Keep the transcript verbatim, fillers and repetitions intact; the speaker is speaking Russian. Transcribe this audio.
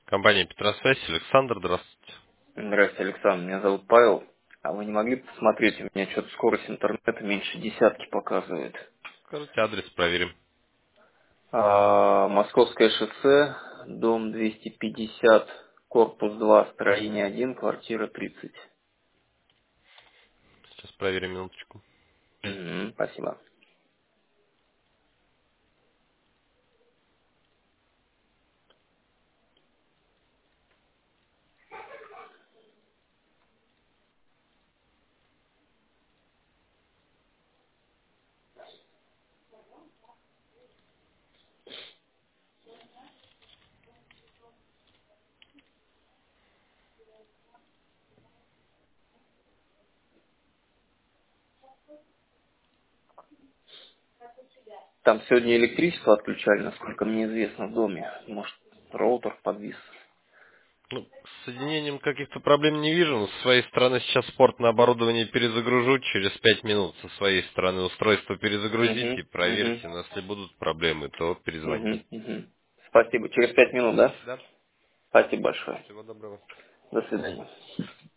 Компания Петросвязь, Александр, здравствуйте. Здравствуйте, Александр. Меня зовут Павел. А вы не могли бы посмотреть? У меня что-то скорость интернета меньше десятки показывает. Скажите адрес, проверим. А, Московское шоссе, дом двести пятьдесят, корпус два, строение один, квартира тридцать. Сейчас проверим минуточку. Мгм, спасибо. Там сегодня электричество отключали, насколько мне известно, в доме. Может, роутер подвис. Ну, с соединением каких-то проблем не вижу, но с своей стороны сейчас спорт на оборудование перезагружу. Через пять минут со своей стороны устройство перезагрузите Угу, и угу, проверьте. Но если будут проблемы, то перезвоните. угу, угу. Спасибо. Через пять минут, да? Да? Спасибо большое. Всего доброго. До свидания.